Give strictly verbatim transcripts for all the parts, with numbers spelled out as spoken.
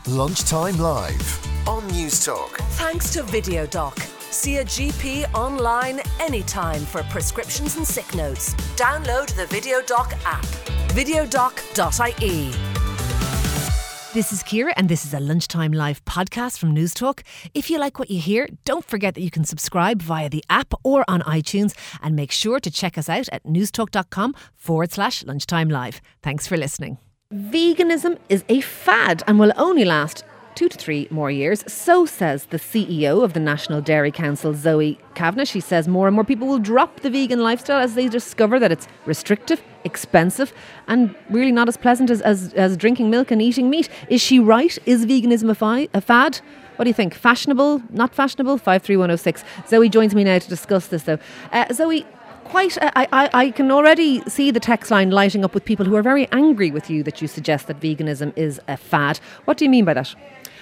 Lunchtime Live on News Talk. Thanks to VideoDoc. See a G P online anytime for prescriptions and sick notes. Download the VideoDoc app. videodoc dot I E. This is Ciara and this is a Lunchtime Live podcast from News Talk. If you like what you hear, don't forget that you can subscribe via the app or on iTunes, and make sure to check us out at newstalk.com forward slash lunchtime live. Thanks for listening. Veganism is a fad and will only last two to three more years. So says the C E O of the National Dairy Council, Zoe Kavanagh. She says more and more people will drop the vegan lifestyle as they discover that it's restrictive, expensive and really not as pleasant as, as, as drinking milk and eating meat. Is she right? Is veganism a, fi- a fad? What do you think? Fashionable? Not fashionable? five three one oh six. Zoe joins me now to discuss this though. Uh, Zoe, Quite, I, I, I can already see the text line lighting up with people who are very angry with you that you suggest that veganism is a fad. What do you mean by that?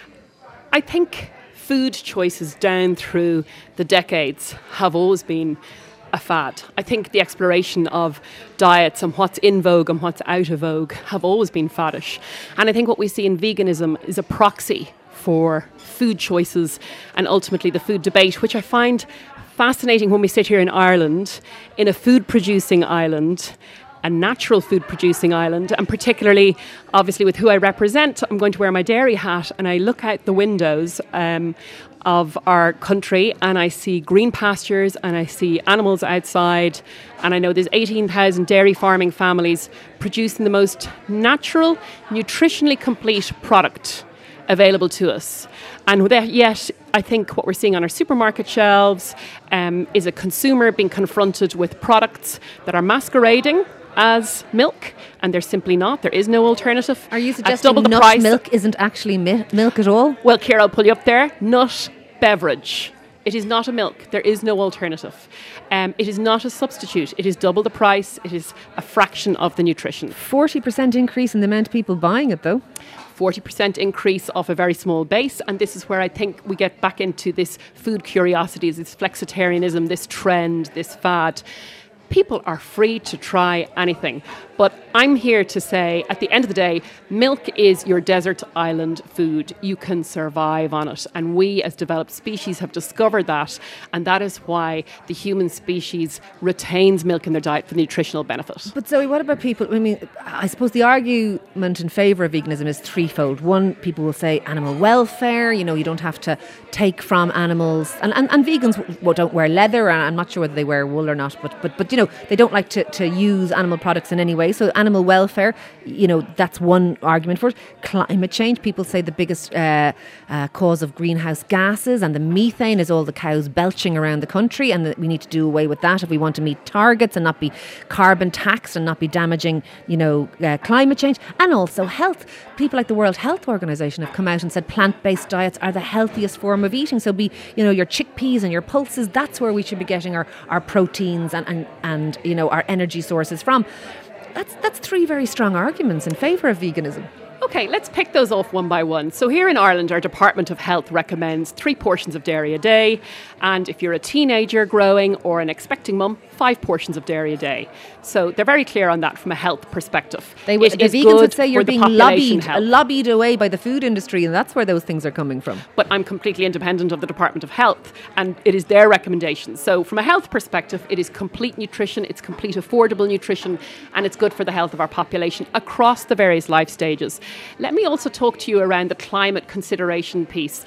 I think food choices down through the decades have always been a fad. I think the exploration of diets and what's in vogue and what's out of vogue have always been faddish. And I think what we see in veganism is a proxy for food choices and ultimately the food debate, which I find fascinating when we sit here in Ireland, in a food-producing island, a natural food-producing island, and particularly, obviously, with who I represent, I'm going to wear my dairy hat, and I look out the windows um, of our country, and I see green pastures, and I see animals outside, and I know there's eighteen thousand dairy farming families producing the most natural, nutritionally complete product available to us. And yet, I think what we're seeing on our supermarket shelves um, is a consumer being confronted with products that are masquerading as milk, and they're simply not. There is no alternative. Are you At suggesting double the nut price, milk isn't actually mi- milk at all? Well, Ciara, I'll pull you up there. Nut beverage. It is not a milk. There is no alternative. Um, it is not a substitute. It is double the price. It is a fraction of the nutrition. forty percent increase in the amount of people buying it, though. forty percent increase off a very small base. And this is where I think we get back into this food curiosities, this flexitarianism, this trend, this fad. People are free to try anything. But I'm here to say, at the end of the day, milk is your desert island food. You can survive on it. And we, as developed species, have discovered that. And that is why the human species retains milk in their diet for the nutritional benefit. But Zoe, what about people? I mean, I suppose the argument in favour of veganism is threefold. One, people will say animal welfare. You know, you don't have to take from animals. And, and, and vegans well, don't wear leather. And I'm not sure whether they wear wool or not. But, but, but you know, they don't like to, to use animal products in any way. So animal welfare, you know, that's one argument for it. Climate change, people say the biggest uh, uh, cause of greenhouse gases and the methane is all the cows belching around the country, and that we need to do away with that if we want to meet targets and not be carbon taxed and not be damaging, you know, uh, climate change. And also health. People like the World Health Organization have come out and said plant-based diets are the healthiest form of eating. So be, you know, your chickpeas and your pulses, that's where we should be getting our, our proteins and, and, and, you know, our energy sources from. That's that's three very strong arguments in favour of veganism. Okay, let's pick those off one by one. So here in Ireland, our Department of Health recommends three portions of dairy a day. And if you're a teenager growing or an expecting mum, five portions of dairy a day. So they're very clear on that from a health perspective. They would, it the is vegans good would say you're for the being population lobbied, health. lobbied away by the food industry, and that's where those things are coming from. But I'm completely independent of the Department of Health, and it is their recommendations. So from a health perspective, it is complete nutrition, it's complete affordable nutrition, and it's good for the health of our population across the various life stages. Let me also talk to you around the climate consideration piece.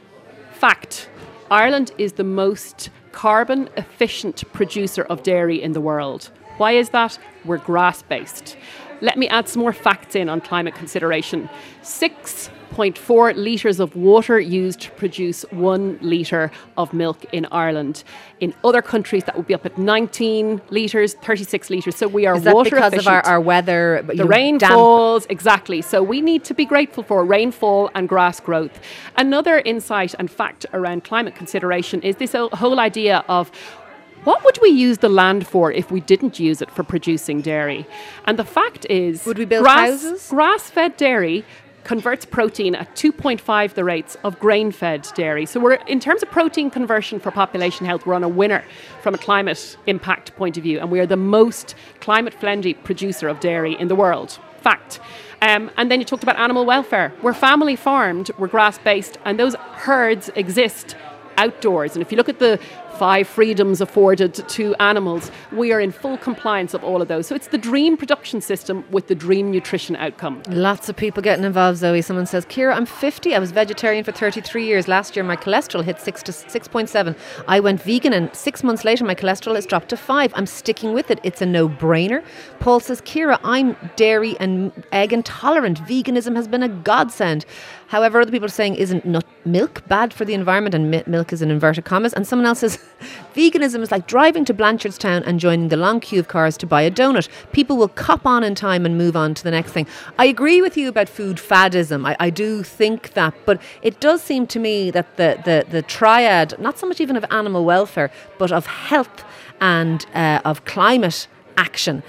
Fact, Ireland is the most carbon efficient producer of dairy in the world. Why is that? We're grass-based. Let me add some more facts in on climate consideration. six point four litres of water used to produce one litre of milk in Ireland. In other countries, that would be up at nineteen litres, thirty-six litres. So we are Is that water because efficient. of our, our weather? The rain falls, exactly. So we need to be grateful for rainfall and grass growth. Another insight and fact around climate consideration is this whole idea of what would we use the land for if we didn't use it for producing dairy? And the fact is, would we build grass, houses? Grass-fed dairy converts protein at two point five the rates of grain-fed dairy. So we're, in terms of protein conversion for population health, we're on a winner from a climate impact point of view, and we are the most climate-friendly producer of dairy in the world. fact. Um, and then you talked about animal welfare. We're family farmed, we're grass-based, and those herds exist outdoors. And if you look at the five freedoms afforded to animals, we are in full compliance of all of those. So it's the dream production system with the dream nutrition outcome. Lots of people getting involved, Zoe. Someone says, Ciara, I'm fifty. I was vegetarian for thirty-three years. Last year, my cholesterol hit six to six point seven. I went vegan, and six months later, my cholesterol has dropped to five. I'm sticking with it. It's a no-brainer. Paul says, Ciara, I'm dairy and egg intolerant. Veganism has been a godsend. However, other people are saying, isn't nut milk bad for the environment? And mi- milk is in inverted commas. And someone else says, veganism is like driving to Blanchardstown and joining the long queue of cars to buy a donut. People will cop on in time and move on to the next thing. I agree with you about food faddism. I, I do think that. But it does seem to me that the, the, the triad, not so much even of animal welfare, but of health and uh, of climate action,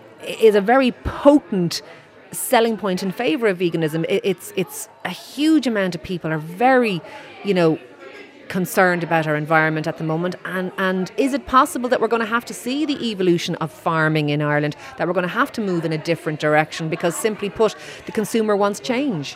is a very potent selling point in favour of veganism. It, it's it's a huge amount of people are very, you know, concerned about our environment at the moment, and and is it possible that we're going to have to see the evolution of farming in Ireland, that we're going to have to move in a different direction because, simply put, the consumer wants change?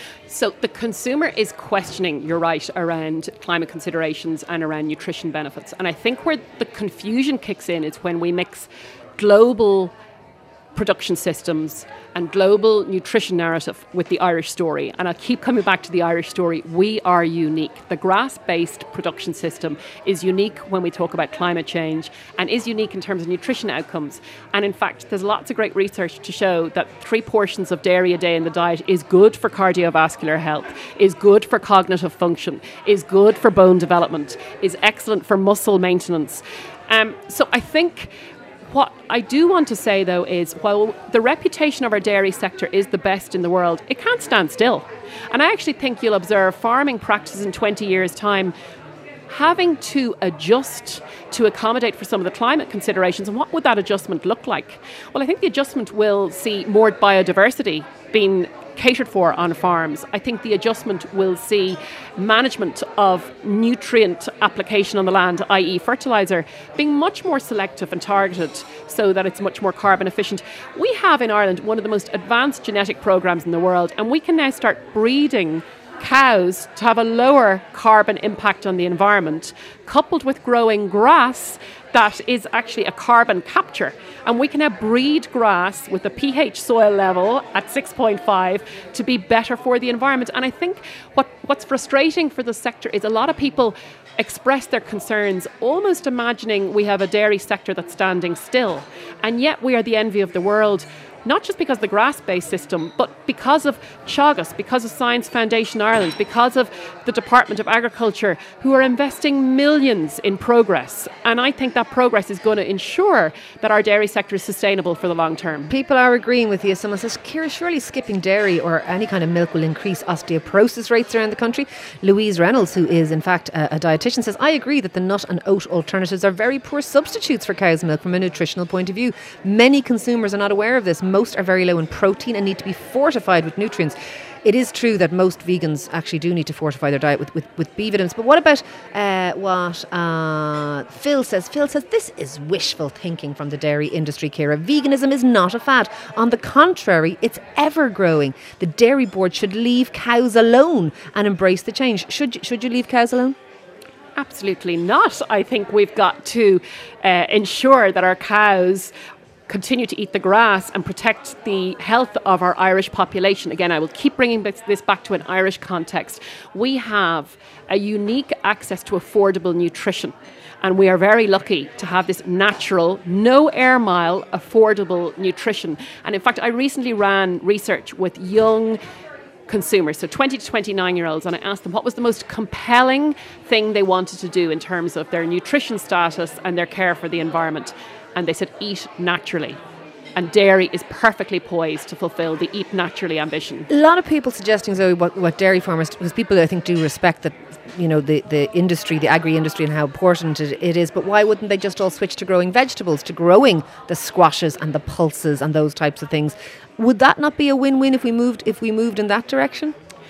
So the consumer is questioning, you're right, around climate considerations and around nutrition benefits. And I think where the confusion kicks in is when we mix global production systems and global nutrition narrative with the Irish story. And I'll keep coming back to the Irish story. We are unique. The grass-based production system is unique when we talk about climate change and is unique in terms of nutrition outcomes. And in fact, there's lots of great research to show that three portions of dairy a day in the diet is good for cardiovascular health, is good for cognitive function, is good for bone development, is excellent for muscle maintenance. Um, so I think what I do want to say, though, is while the reputation of our dairy sector is the best in the world, it can't stand still. And I actually think you'll observe farming practices in twenty years' time having to adjust to accommodate for some of the climate considerations. And what would that adjustment look like? Well, I think the adjustment will see more biodiversity being catered for on farms. I think the adjustment will see management of nutrient application on the land, that is fertiliser, being much more selective and targeted so that it's much more carbon efficient. We have in Ireland one of the most advanced genetic programs in the world, and we can now start breeding cows to have a lower carbon impact on the environment, coupled with growing grass that is actually a carbon capture. And we can now breed grass with a pH soil level at six point five to be better for the environment. And I think what, what's frustrating for the sector is a lot of people express their concerns almost imagining we have a dairy sector that's standing still. And yet we are the envy of the world, not just because of the grass-based system, but because of Teagasc, because of Science Foundation Ireland, because of the Department of Agriculture, who are investing millions in progress. And I think that progress is going to ensure that our dairy sector is sustainable for the long term. People are agreeing with you. Someone says, Ciara, surely skipping dairy or any kind of milk will increase osteoporosis rates around the country. Louise Reynolds, who is in fact a, a dietitian, says, I agree that the nut and oat alternatives are very poor substitutes for cow's milk from a nutritional point of view. Many consumers are not aware of this. Most are very low in protein and need to be fortified with nutrients. It is true that most vegans actually do need to fortify their diet with, with, with B vitamins. But what about uh, what uh, Phil says? Phil says this is wishful thinking from the dairy industry, Ciara. Veganism is not a fad. On the contrary, it's ever growing. The dairy board should leave cows alone and embrace the change. Should, should you leave cows alone? Absolutely not. I think we've got to uh, ensure that our cows continue to eat the grass and protect the health of our Irish population. Again, I will keep bringing this back to an Irish context. We have a unique access to affordable nutrition, and we are very lucky to have this natural, no air mile, affordable nutrition. And in fact, I recently ran research with young consumers, so twenty to twenty-nine year olds, and I asked them what was the most compelling thing they wanted to do in terms of their nutrition status and their care for the environment. And they said, eat naturally. And dairy is perfectly poised to fulfil the eat naturally ambition. A lot of people suggesting, Zoe, what, what dairy farmers, because people I think do respect that, you know, the, the industry, the agri-industry and how important it, it is, but why wouldn't they just all switch to growing vegetables, to growing the squashes and the pulses and those types of things? Would that not be a win-win if we moved if we moved in that direction?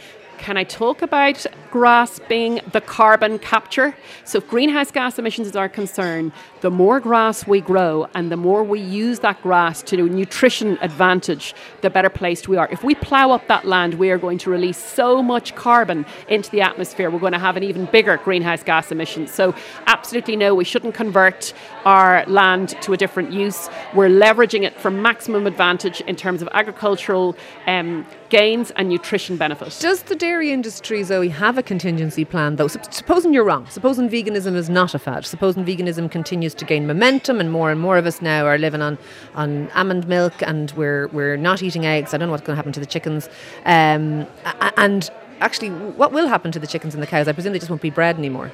Can I talk about grass being the carbon capture? So if greenhouse gas emissions is our concern, the more grass we grow and the more we use that grass to nutrition advantage, the better placed we are. If we plough up that land, we are going to release so much carbon into the atmosphere, we're going to have an even bigger greenhouse gas emission. So absolutely no, we shouldn't convert our land to a different use. We're leveraging it for maximum advantage in terms of agricultural um, gains and nutrition benefit. Does the dairy industry, Zoe, have a contingency plan though? Sup- supposing you're wrong, supposing veganism is not a fad, supposing veganism continues to gain momentum and more and more of us now are living on, on almond milk and we're we're not eating eggs. I don't know what's going to happen to the chickens. Um, and actually, what will happen to the chickens and the cows? I presume they just won't be bred anymore.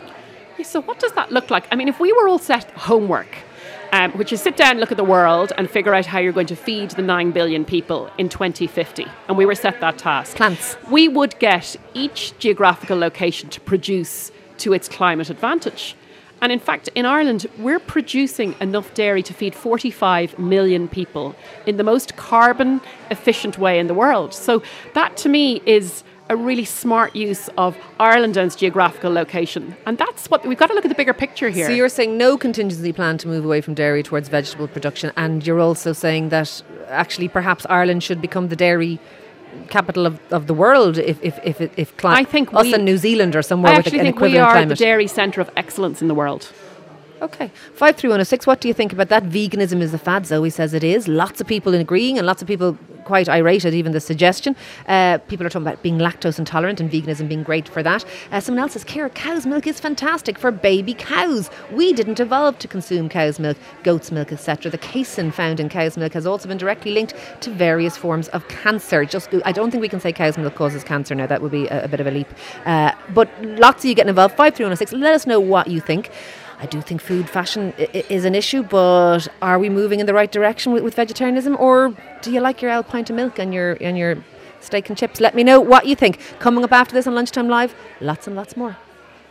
So what does that look like? I mean, if we were all set homework, um, which is sit down, look at the world and figure out how you're going to feed the nine billion people in twenty fifty, and we were set that task. Plants. We would get each geographical location to produce to its climate advantage. And in fact, in Ireland, we're producing enough dairy to feed forty-five million people in the most carbon efficient way in the world. So that to me is a really smart use of Ireland's geographical location. And that's what we've got to look at the bigger picture here. So you're saying no contingency plan to move away from dairy towards vegetable production, and you're also saying that actually perhaps Ireland should become the dairy capital of, of the world if if if, if cli- I think us we, and New Zealand or somewhere I with actually an think equivalent we are climate. the dairy centre of excellence in the world. Okay. five three one oh six, what do you think about that? Veganism is a fad, Zoe says it is. Lots of people agreeing and lots of people quite irate at even the suggestion. Uh, people are talking about being lactose intolerant and veganism being great for that. Uh, someone else says, Ciara, cow's milk is fantastic for baby cows. We didn't evolve to consume cow's milk, goat's milk, et cetera. The casein found in cow's milk has also been directly linked to various forms of cancer. Just, I don't think we can say cow's milk causes cancer now. That would be a, a bit of a leap. Uh, but lots of you getting involved. five three one oh six, let us know what you think. I do think food fashion I- is an issue, but are we moving in the right direction with, with vegetarianism, or do you like your old pint of milk and your and your steak and chips? Let me know what you think. Coming up after this on Lunchtime Live, lots and lots more.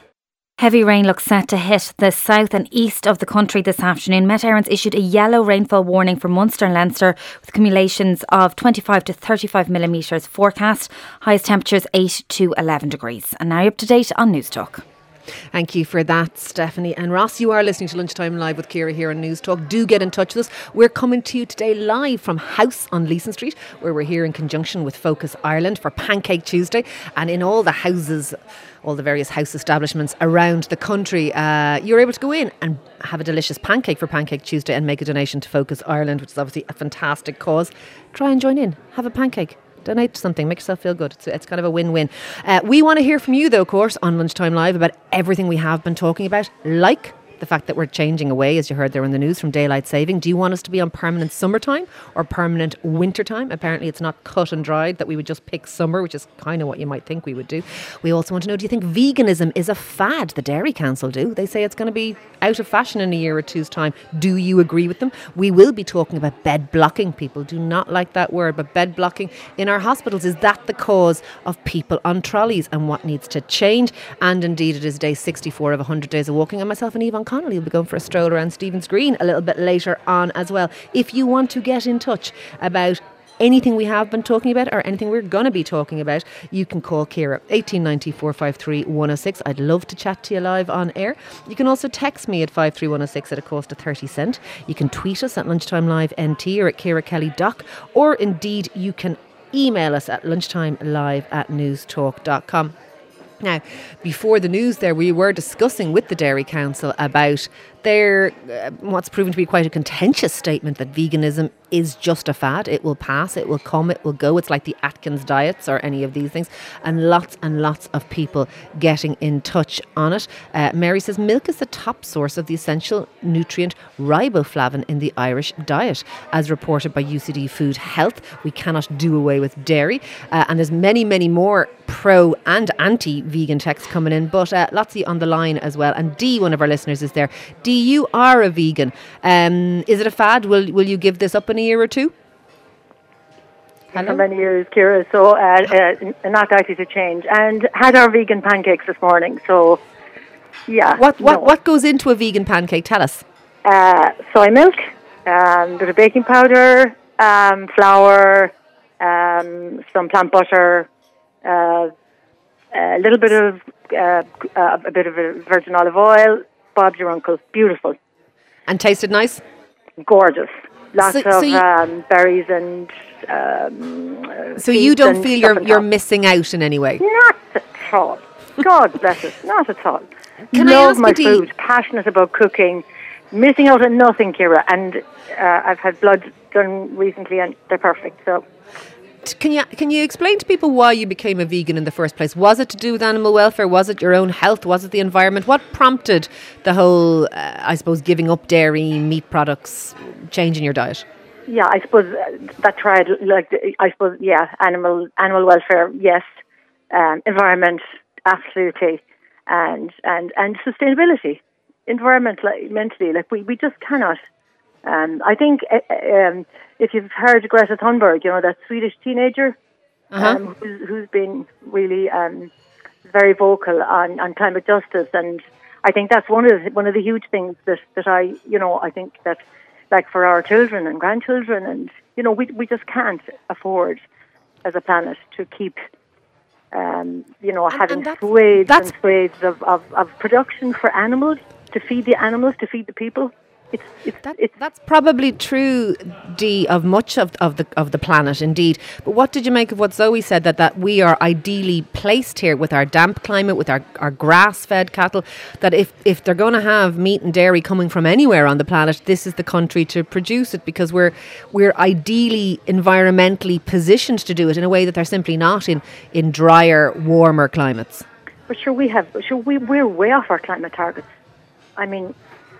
Heavy rain looks set to hit the south and east of the country this afternoon. Met Éireann issued a yellow rainfall warning for Munster and Leinster with accumulations of twenty-five to thirty-five millimetres forecast. Highest temperatures eight to eleven degrees. And now you're up to date on News Talk. Thank you for that, Stephanie and Ross. You are listening to Lunchtime Live with Ciara here on News Talk. Do get in touch with us. We're coming to you today live from House on Leeson Street, where we're here in conjunction with Focus Ireland for Pancake Tuesday. And in all the houses, all the various house establishments around the country, uh, you're able to go in and have a delicious pancake for Pancake Tuesday and make a donation to Focus Ireland, which is obviously a fantastic cause. Try and join in. Have a pancake. Donate something, make yourself feel good. It's, it's kind of a win-win. Uh, we want to hear from you, though, of course, on Lunchtime Live about everything we have been talking about, like the fact that we're changing away, as you heard there in the news, from daylight saving. Do you want us to be on permanent summertime or permanent wintertime? Apparently it's not cut and dried, that we would just pick summer, which is kind of what you might think we would do. We also want to know, do you think veganism is a fad? The Dairy Council do. They say it's going to be out of fashion in a year or two's time. Do you agree with them? We will be talking about bed blocking. People do not like that word, but bed blocking in our hospitals, is that the cause of people on trolleys, and what needs to change? And indeed it is day sixty-four of one hundred days of walking, and myself and Yvonne Connolly will be going for a stroll around Stephen's Green a little bit later on as well. If you want to get in touch about anything we have been talking about or anything we're going to be talking about, you can call Ciara eighteen ninety, four five three, one oh six. I'd love to chat to you live on air. You can also text me at five three one oh six at a cost of thirty cent. You can tweet us at Lunchtime Live N T or at Ciara Kelly Doc, or indeed you can email us at lunchtimelive at newstalk dot com. Now, before the news there, we were discussing with the Dairy Council about their, uh, what's proven to be quite a contentious statement that veganism is just a fad. It will pass, it will come, it will go. It's like the Atkins diets or any of these things. And lots and lots of people getting in touch on it. Uh, Mary says milk is the top source of the essential nutrient riboflavin in the Irish diet. As reported by U C D Food Health, we cannot do away with dairy. Uh, and there's many, many more pro and anti-vegan texts coming in, but uh, lots of you on the line as well. And Dee, one of our listeners, is there. Dee, you are a vegan. Um, is it a fad? Will will you give this up in a year or two? For many years, Ciara, so uh, uh, not likely to change. And had our vegan pancakes this morning, so yeah. What what no. what goes into a vegan pancake? Tell us. Uh, soy milk, um, bit of baking powder, um, flour, um, some plant butter, uh, a little bit of uh, uh, a bit of a virgin olive oil. Bob's your uncle. Beautiful. And tasted nice? Gorgeous. Lots So- of so you- um, berries and. Um, uh, So you seeds don't and feel stuff you're on you're top. missing out in any way? Not at all. God bless us. Not at all. Can I Love ask my you, Dee- food. Passionate about cooking. Missing out on nothing, Ciara. And uh, I've had blood done recently, and they're perfect. So. Can you can you explain to people why you became a vegan in the first place? Was it to do with animal welfare? Was it your own health? Was it the environment? What prompted the whole, uh, I suppose, giving up dairy, meat products, changing your diet? Yeah, I suppose uh, that tried, like, I suppose, yeah, animal animal welfare, yes, um, environment, absolutely, and and and sustainability, environmentally, mentally, like we, we just cannot. Um, I think uh, um, if you've heard Greta Thunberg, you know, that Swedish teenager Uh-huh. um, who's, who's been really um, very vocal on, on climate justice, and I think that's one of the, one of the huge things that, that I, you know, I think that. Like for our children and grandchildren, and you know, we we just can't afford as a planet to keep, um, you know, having and that's- swathes that's- and swathes of, of, of production for animals to feed the animals, to feed the people. It's it's That, it's that's probably true, Dee, of much of, of the of the planet, indeed. But what did you make of what Zoe said, that, that we are ideally placed here with our damp climate, with our, our grass-fed cattle, that if, if they're going to have meat and dairy coming from anywhere on the planet, this is the country to produce it, because we're we're ideally environmentally positioned to do it in a way that they're simply not in, in drier, warmer climates. But sure, we have sure we we're way off our climate targets. I mean.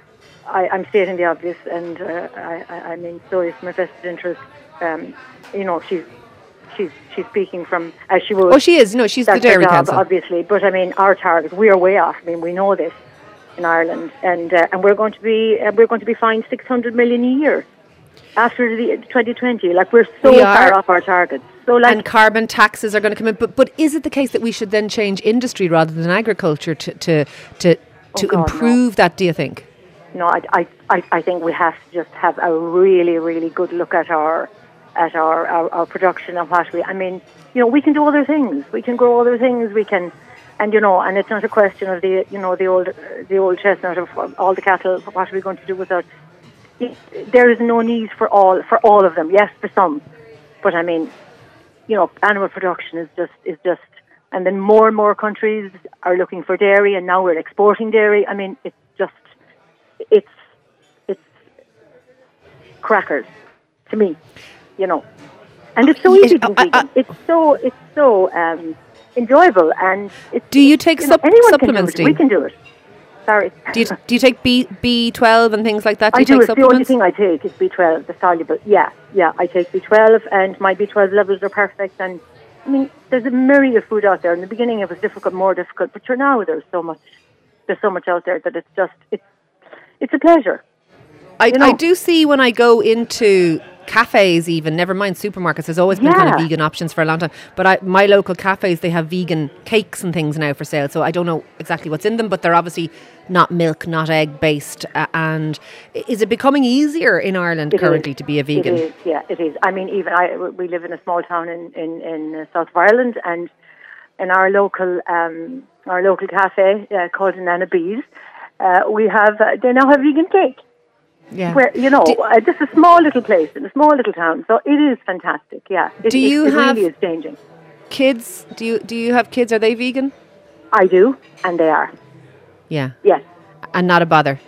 I, I'm stating the obvious, and uh, I, I, I mean, so is my vested interest. Um, you know, she's she's she's speaking from as she would. Oh, she is. No, she's the That's her Dairy job, Council. obviously. But I mean, our target, we are way off. I mean, we know this in Ireland, and uh, and we're going to be uh, we're going to be fined six hundred million a year after the twenty twenty. Like we're so We far are. off our targets. So like. And carbon taxes are going to come in. But but is it the case that we should then change industry rather than agriculture to to to, to God, no. improve that, do you think? No, I, I, I, I think we have to just have a really, really good look at our, at our, our, our production and what we. I mean, you know, we can do other things. We can grow other things. We can, and you know, and it's not a question of the, you know, the old, the old chestnut of all the cattle. What are we going to do with that? There is no need for all, for all of them. Yes, for some, but I mean, you know, animal production is just, is just, and then more and more countries are looking for dairy, and now we're exporting dairy. I mean, it's just. It's it's crackers to me, you know, and it's so It- easy being I- I- vegan. It's so it's so um, enjoyable, and it's, Do you take you know, sup- anyone supplements, Can do it. We Dee? can do it. Sorry, Do you do you take B B twelve and things like that? Do I you do. take It's the only supplements? thing I take is B twelve, the soluble. Yeah, yeah, I take B twelve, and my B twelve levels are perfect. And I mean, there's a myriad of food out there. In the beginning, it was difficult, more difficult, but sure now there's so much. There's so much out there that it's just it's it's a pleasure. I, you know. I do see when I go into cafes, even never mind supermarkets. There's always been kind of Yeah. vegan options for a long time. But I, my local cafes, they have vegan cakes and things now for sale. So I don't know exactly what's in them, but they're obviously not milk, not egg based. Uh, and is it becoming easier in Ireland It currently is. to be a vegan? It is, yeah, it is. I mean, even I, we live in a small town in in, in uh, south of Ireland, and in our local um, our local cafe uh, called Nana Bees, uh, we have uh, they now have vegan cake. Yeah. Where you know, Do- uh, this is a small little place in a small little town, so it is fantastic. Yeah, it, Do it- you it have- really is changing. Kids, do you do you have kids? Are they vegan? I do, and they are. Yeah. Yes, And not a bother.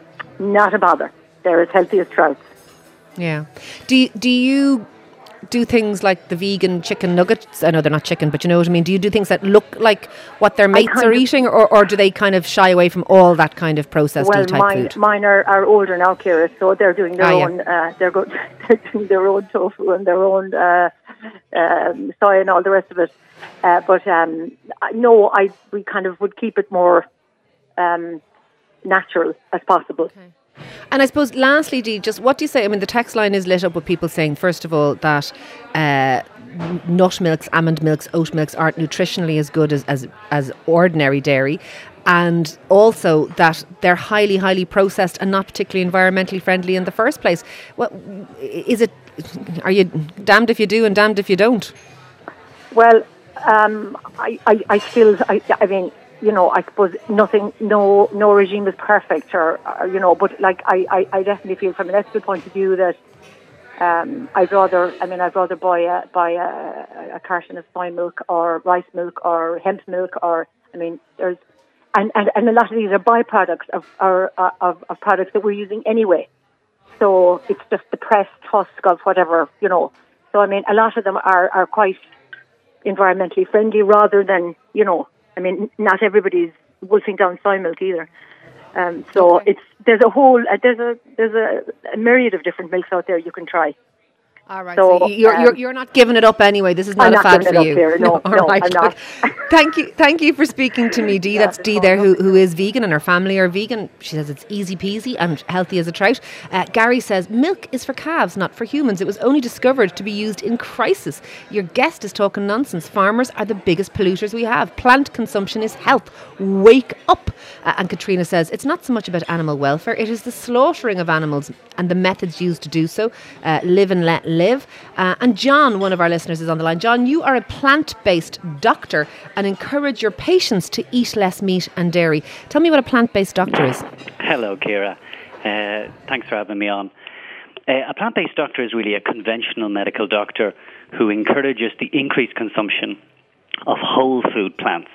not a bother. They're as healthy as trouts. Yeah. Do you, do you do things like the vegan chicken nuggets? I know they're not chicken, but you know what I mean. Do you do things that look like what their mates kind are of- eating, or, or do they kind of shy away from all that kind of processed Well, type mine, food? mine are, are older now, Ciara, so they're doing their Ah, yeah. own. Uh, they're, go- they're doing their own tofu and their own uh, um, soy and all the rest of it. Uh, but um, I- no, I we kind of would keep it more um, natural as possible. And I suppose, lastly, Dee, just what do you say? I mean, the text line is lit up with people saying, first of all, that uh, nut milks, almond milks, oat milks aren't nutritionally as good as, as, as ordinary dairy. And also that they're highly, highly processed and not particularly environmentally friendly in the first place. Well, is it, are you damned if you do and damned if you don't? Well, Um, I, I, I still, I, I mean, you know, I suppose nothing, no, no regime is perfect, or, or you know, but like I, I, I definitely feel from an ethical point of view that um, I'd rather, I mean, I'd rather buy a buy a, a carton of soy milk or rice milk or hemp milk, or I mean, there's, and, and, and a lot of these are byproducts of, or, uh, of of products that we're using anyway. So it's just the pressed husk of whatever, you know. So I mean, a lot of them are, are quite environmentally friendly, rather than, you know, I mean, not everybody's wolfing down soy milk either. Um, so Okay. it's there's a whole uh, there's a there's a, a myriad of different milks out there you can try. All right. So, So, you're, um, you're you're not giving it up anyway. This is not I'm a not fad giving for it you. up here. No, All no, right. I'm not. Thank you. Thank you for speaking to me, Dee. That's Dee there, who who is vegan, and her family are vegan. She says it's easy peasy and healthy as a trout. Uh, Gary says milk is for calves, not for humans. It was only discovered to be used in crisis. Your guest is talking nonsense. Farmers are the biggest polluters we have. Plant consumption is health. Wake up. Uh, and Katrina says it's not so much about animal welfare. It is the slaughtering of animals and the methods used to do so. Uh, live and let live. Uh, and John, one of our listeners, is on the line. John, you are a plant-based doctor and encourage your patients to eat less meat and dairy. Tell me what a plant-based doctor is. Hello, Ciara. Uh, thanks for having me on. Uh, a plant-based doctor is really a conventional medical doctor who encourages the increased consumption of whole food plants.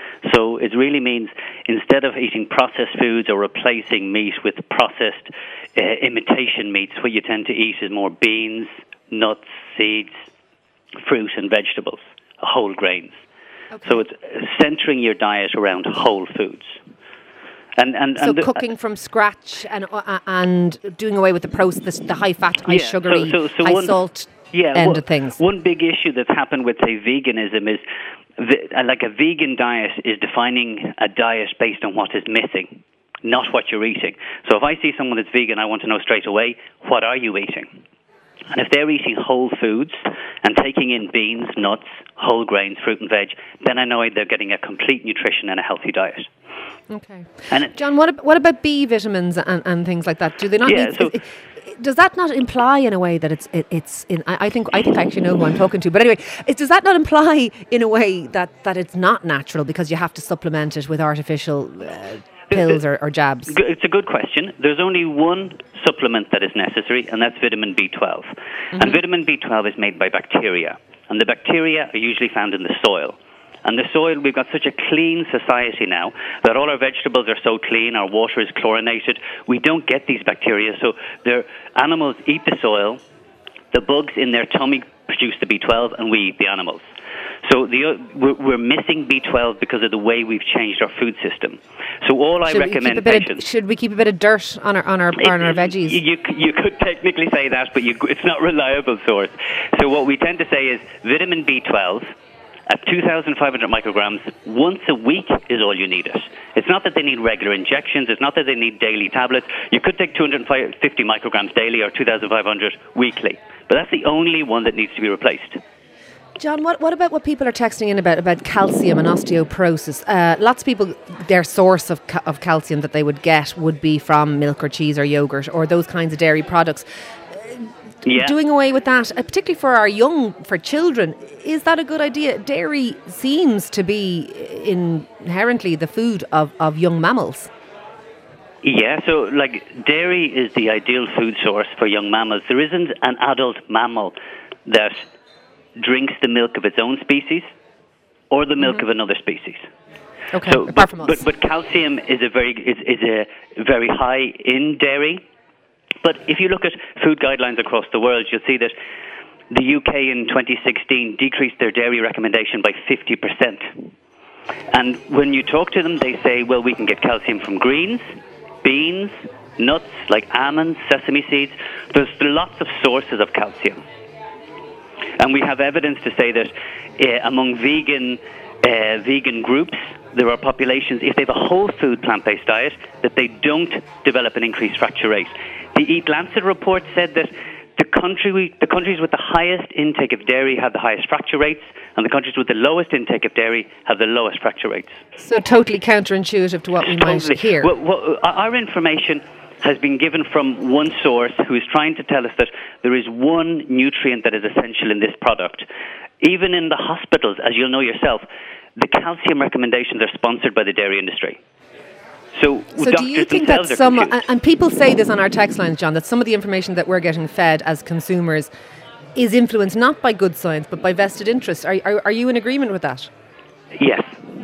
So it really means instead of eating processed foods or replacing meat with processed uh, imitation meats, what you tend to eat is more beans, nuts, seeds, fruit and vegetables, whole grains. Okay. So it's centering your diet around whole foods. And, and, so and the, cooking from scratch and uh, and doing away with the process, the high fat, high yeah, sugary, so, so, so high one, salt yeah, end one, of things. One big issue that's happened with, say, veganism is the, like a vegan diet is defining a diet based on what is missing, not what you're eating. So if I see someone that's vegan, I want to know straight away, what are you eating? And if they're eating whole foods and taking in beans, nuts, whole grains, fruit and veg, then I know they're getting a complete nutrition and a healthy diet. Okay. And it, John, what ab- what about B vitamins and, and things like that? Do they not Yeah, need... so- it- it- does that not imply in a way that it's it, it's in I, I think I think I actually know who I'm talking to, but anyway, it, does that not imply in a way that, that it's not natural because you have to supplement it with artificial uh, pills or, or jabs? It's a good question. There's only one supplement that is necessary, and that's vitamin B twelve. Mm-hmm. And vitamin B twelve is made by bacteria, and the bacteria are usually found in the soil. And the soil, we've got such a clean society now that all our vegetables are so clean, our water is chlorinated. We don't get these bacteria, so the animals eat the soil, the bugs in their tummy produce the B twelve, and we eat the animals. So the, we're, we're missing B twelve because of the way we've changed our food system. So all should I recommend we keep a bit patients... Of, should we keep a bit of dirt on our on our, It, on our veggies? You, you could technically say that, but you, it's not a reliable source. So what we tend to say is vitamin B twelve at two thousand five hundred micrograms once a week is all you need it. It's not that they need regular injections. It's not that they need daily tablets. You could take two hundred fifty micrograms daily or two thousand five hundred weekly. But that's the only one that needs to be replaced. John, what, what about what people are texting in about, about calcium and osteoporosis? Uh, lots of people, their source of ca- of calcium that they would get would be from milk or cheese or yogurt or those kinds of dairy products. Yeah. Doing away with that, uh, particularly for our young, for children, is that a good idea? Dairy seems to be inherently the food of, of young mammals. Yeah, so like dairy is the ideal food source for young mammals. There isn't an adult mammal that drinks the milk of its own species or the milk mm-hmm. of another species. Okay, so, apart but, from us. But, but calcium is a very is, is a very high in dairy. But if you look at food guidelines across the world, you'll see that the U K in twenty sixteen decreased their dairy recommendation by fifty percent. And when you talk to them, they say, well, we can get calcium from greens, beans, nuts like almonds, sesame seeds. There's lots of sources of calcium. And we have evidence to say that uh, among vegan uh, vegan groups, there are populations, if they have a whole food plant-based diet, that they don't develop an increased fracture rate. The Eat Lancet report said that the country, the countries with the highest intake of dairy have the highest fracture rates, and the countries with the lowest intake of dairy have the lowest fracture rates. So totally counterintuitive to what we totally. might hear. Well, well, our information has been given from one source who is trying to tell us that there is one nutrient that is essential in this product. Even in the hospitals, as you'll know yourself, the calcium recommendations are sponsored by the dairy industry. So, so do you think that some, and, and people say this on our text lines, John, that some of the information that we're getting fed as consumers is influenced not by good science, but by vested interests. Are, are, are you in agreement with that? Yes.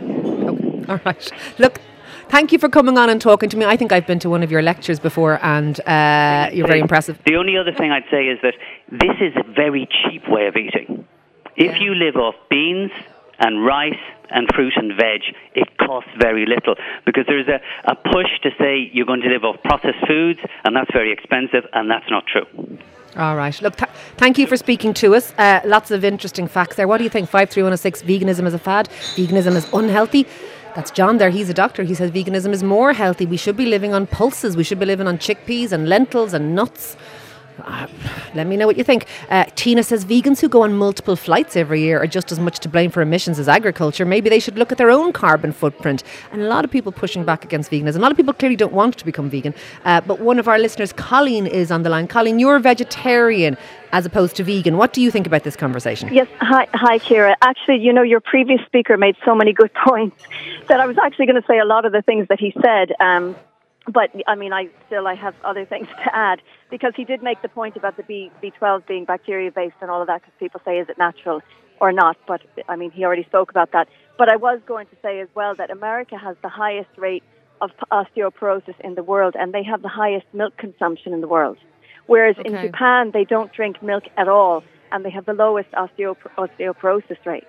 Okay, all right. Look, thank you for coming on and talking to me. I think I've been to one of your lectures before, and uh, you're very impressive. The only other thing I'd say is that this is a very cheap way of eating. If Yeah. you live off beans and rice and fruit and veg, it costs very little, because there's a, a push to say you're going to live off processed foods, and that's very expensive, and that's not true. All right. Look, th- thank you for speaking to us. Uh, lots of interesting facts there. What do you think? five three one oh six, veganism is a fad. Veganism is unhealthy. That's John there. He's a doctor. He says veganism is more healthy. We should be living on pulses. We should be living on chickpeas and lentils and nuts. Uh, let me know what you think. Uh, Tina says vegans who go on multiple flights every year are just as much to blame for emissions as agriculture. Maybe they should look at their own carbon footprint. And a lot of people pushing back against veganism. A lot of people clearly don't want to become vegan. Uh, but one of our listeners, Colleen, is on the line. Colleen, you're a vegetarian as opposed to vegan. What do you think about this conversation? Yes, hi, hi, Ciara. Actually, you know, your previous speaker made so many good points that I was actually going to say a lot of the things that he said. Um, But, I mean, I still I have other things to add, because he did make the point about the B, B12 being bacteria-based and all of that, because people say, is it natural or not? But, I mean, he already spoke about that. But I was going to say as well that America has the highest rate of osteoporosis in the world, and they have the highest milk consumption in the world. Whereas Okay. in Japan, they don't drink milk at all, and they have the lowest osteopor- osteoporosis rate.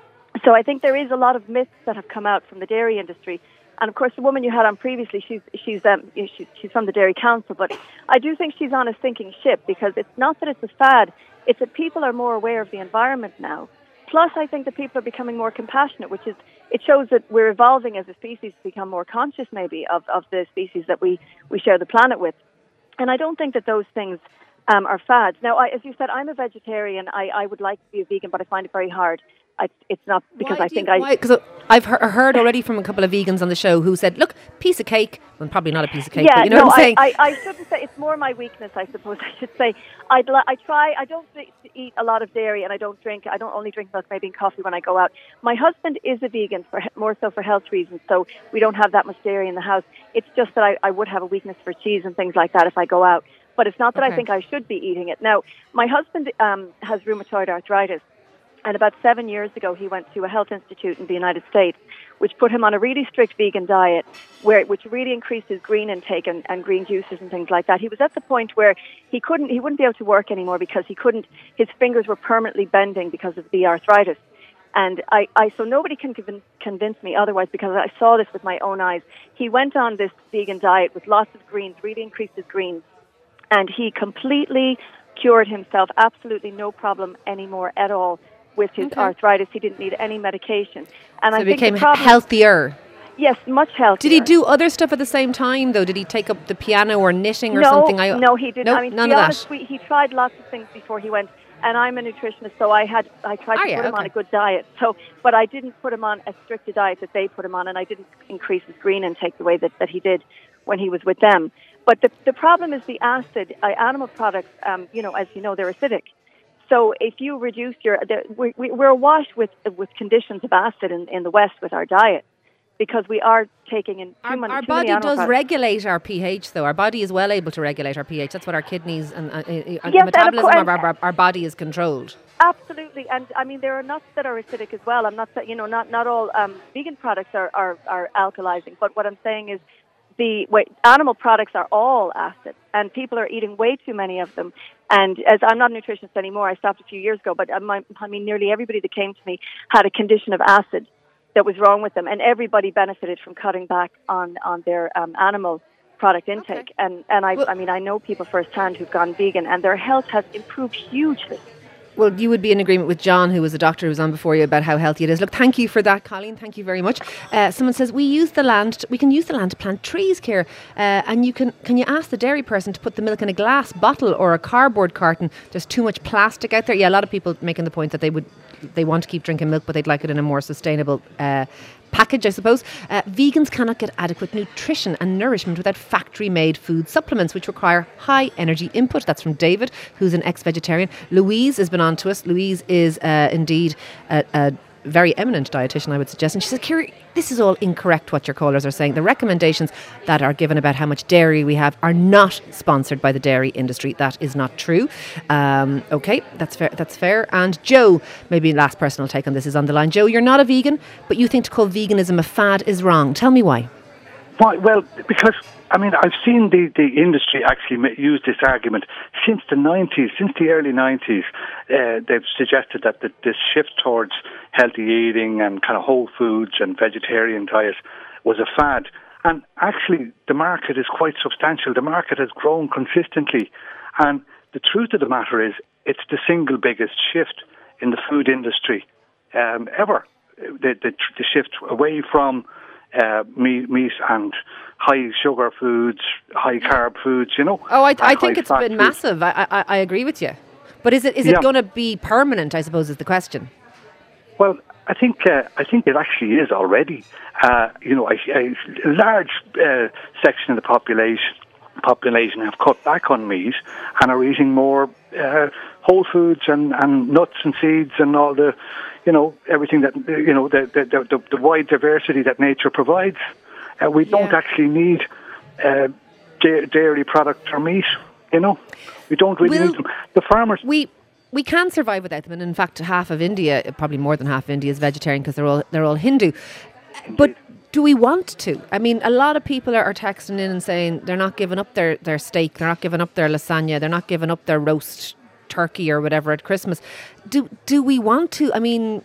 So I think there is a lot of myths that have come out from the dairy industry. And of course, the woman you had on previously, she's she's um, she's, she's from the Dairy Council, but I do think she's on a sinking ship, because it's not that it's a fad; it's that people are more aware of the environment now. Plus, I think that people are becoming more compassionate, which is it shows that we're evolving as a species to become more conscious, maybe of, of the species that we, we share the planet with. And I don't think that those things um, are fads. Now, I, as you said, I'm a vegetarian. I, I would like to be a vegan, but I find it very hard. I, it's not because Why I do think you, I... Because I've he- heard already from a couple of vegans on the show who said, look, piece of cake, well, probably not a piece of cake, Yeah, but you know no, what I'm saying? I, I, I shouldn't say, it's more my weakness, I suppose I should say. I'd li- I try, I don't th- eat a lot of dairy, and I don't drink, I don't only drink milk, maybe in coffee when I go out. My husband is a vegan, for more so for health reasons, so we don't have that much dairy in the house. It's just that I, I would have a weakness for cheese and things like that if I go out. But it's not that Okay. I think I should be eating it. Now, my husband um, has rheumatoid arthritis. And about seven years ago, he went to a health institute in the United States, which put him on a really strict vegan diet, where which really increased his green intake and, and green juices and things like that. He was at the point where he couldn't, he wouldn't be able to work anymore because he couldn't. His fingers were permanently bending because of the arthritis. And I, I so nobody can convince, convince me otherwise, because I saw this with my own eyes. He went on this vegan diet with lots of greens, really increased his greens, and he completely cured himself. Absolutely no problem anymore at all with his Okay. arthritis. He didn't need any medication. And So I he think became the problem, healthier. Yes, much healthier. Did he do other stuff at the same time, though? Did he take up the piano or knitting or no, something? I, no, he didn't. Nope, I mean, to none be of honest, that. we, he tried lots of things before he went. And I'm a nutritionist, so I had I tried Are to you? put him on Okay. a good diet. So, but I didn't put him on as strict a diet that they put him on, and I didn't increase his green intake the way that, that he did when he was with them. But the the problem is the acid. Uh, animal products, um, you know, as you know, they're acidic. So if you reduce your, the, we, we, we're awash with with conditions of acid in, in the West with our diet, because we are taking in too Our, many. our too body many animal does products. regulate our pH, though. Our body is well able to regulate our pH. That's what our kidneys and uh, uh, uh, Yes, the and of metabolism course- of our, our, our body is controlled. Absolutely, and I mean there are nuts that are acidic as well. I'm not, sa- you know, not not all um, vegan products are, are are alkalizing, but what I'm saying is the wait, animal products are all acid, and people are eating way too many of them. And as I'm not a nutritionist anymore, I stopped a few years ago, but um, I, I mean nearly everybody that came to me had a condition of acid that was wrong with them, and everybody benefited from cutting back on on their um, animal product intake. Okay. And and I Well- I mean I know people firsthand who've gone vegan, and their health has improved hugely. Well, you would be in agreement with John, who was a doctor who was on before you, about how healthy it is. Look, thank you for that, Colleen. Thank you very much. Uh, someone says we use the land. To, we can use the land to plant trees, Ciara. Uh, and you can. Can you ask the dairy person to put the milk in a glass bottle or a cardboard carton? There's too much plastic out there. Yeah, a lot of people making the point that they would they want to keep drinking milk, but they'd like it in a more sustainable uh, package, I suppose. Uh, vegans cannot get adequate nutrition and nourishment without factory-made food supplements, which require high energy input. That's from David, who's an ex-vegetarian. Louise has been on to us. Louise is uh, indeed a, a very eminent dietitian, I would suggest. And she said, Ciara, this is all incorrect what your callers are saying. The recommendations that are given about how much dairy we have are not sponsored by the dairy industry. That is not true. Um, okay, that's fair. That's fair. And Joe, maybe last personal take on this is on the line. Joe, you're not a vegan, but you think to call veganism a fad is wrong. Tell me why. Why? Well, because, I mean, I've seen the, the industry actually ma- use this argument since the nineties, since the early nineties. Uh, they've suggested that the, this shift towards healthy eating and kind of whole foods and vegetarian diet was a fad. And actually, the market is quite substantial. The market has grown consistently. And the truth of the matter is, it's the single biggest shift in the food industry um, ever. The, the, the shift away from Uh, meat, meat and high sugar foods, high carb foods, you know. Oh, I, I think it's been foods. massive. I, I, I agree with you. But is it is it Yeah. going to be permanent, I suppose, is the question. Well, I think uh, I think it actually is already. Uh, you know, a, a large uh, section of the population population have cut back on meat and are eating more uh, whole foods and, and nuts and seeds and all the, you know, everything that, you know, the the, the, the wide diversity that nature provides. Uh, we don't Yeah. actually need uh, da- dairy products or meat, you know. We don't really Will need them. The farmers... We we can survive without them, and in fact, half of India, probably more than half of India, is vegetarian because they're all they're all Hindu. But do we want to? I mean, a lot of people are, are texting in and saying they're not giving up their, their steak, they're not giving up their lasagna, they're not giving up their roast turkey or whatever at Christmas. Do do we want to? I mean,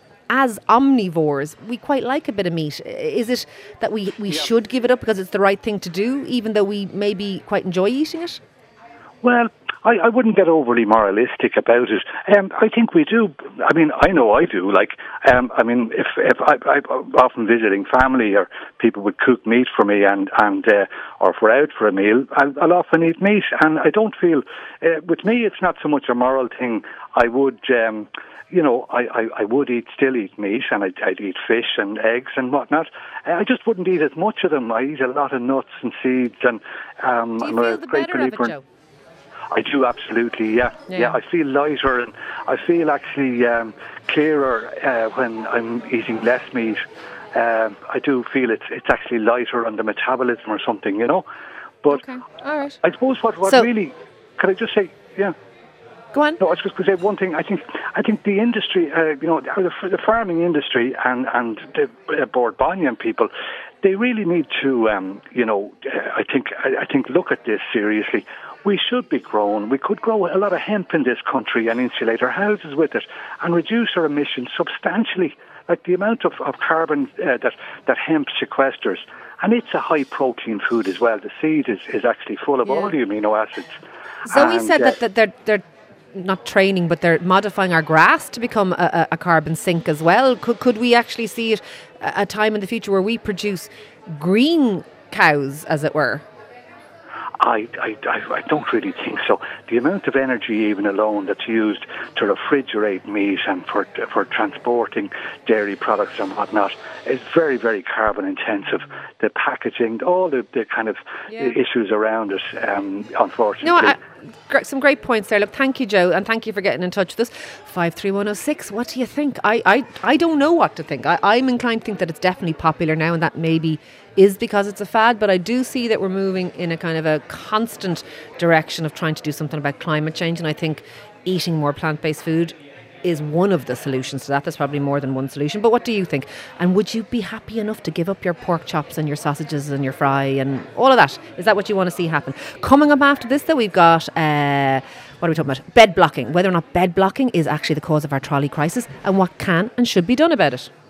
as omnivores, we quite like a bit of meat. Is it that we, we Yeah. should give it up because it's the right thing to do, even though we maybe quite enjoy eating it? Well, I, I wouldn't get overly moralistic about it. Um, I think we do. I mean, I know I do. Like, um, I mean, if if I, I, I'm often visiting family or people would cook meat for me, and and uh, or if we're out for a meal, I'll, I'll often eat meat, and I don't feel. Uh, with me, it's not so much a moral thing. I would. Um, You know, I, I, I would eat, still eat meat, and I'd, I'd eat fish and eggs and whatnot. I just wouldn't eat as much of them. I eat a lot of nuts and seeds, and um, Do you I'm feel a the great better of it, believer. Joe? I do, absolutely, yeah. Yeah. yeah. I feel lighter, and I feel actually um, clearer uh, when I'm eating less meat. Um, I do feel it's it's actually lighter on the metabolism or something, you know. But Okay, all right. I suppose what, what So- really, could I just say, yeah. Go on. No, I was just going to say one thing. I think I think the industry, uh, you know, the, the farming industry and and the uh, Bord Banyan people, they really need to, um, you know, uh, I think I, I think look at this seriously. We should be growing. We could grow a lot of hemp in this country and insulate our houses with it and reduce our emissions substantially. Like the amount of, of carbon uh, that that hemp sequesters, and it's a high protein food as well. The seed is, is actually full of Yeah. all the amino acids. Zoe And, said uh, that, that they're they're not training, but they're modifying our grass to become a, a, a carbon sink as well. Could could we actually see it a, a time in the future where we produce green cows, as it were? I, I, I, I don't really think so. The amount of energy even alone that's used to refrigerate meat and for for transporting dairy products and whatnot is very, very carbon intensive. The packaging, all the, the kind of Yeah. issues around it, um, unfortunately. No, I, gr- some great points there. Look, thank you, Joe, and thank you for getting in touch with us. five three one oh six, what do you think? I, I, I don't know what to think. I, I'm inclined to think that it's definitely popular now, and that maybe is because it's a fad, but I do see that we're moving in a kind of a constant direction of trying to do something about climate change, and I think eating more plant-based food is one of the solutions to that. There's probably more than one solution, but what do you think? And would you be happy enough to give up your pork chops and your sausages and your fry and all of that? Is that what you want to see happen? Coming up after this, though, we've got uh, what are we talking about? Bed blocking. Whether or not bed blocking is actually the cause of our trolley crisis, and what can and should be done about it.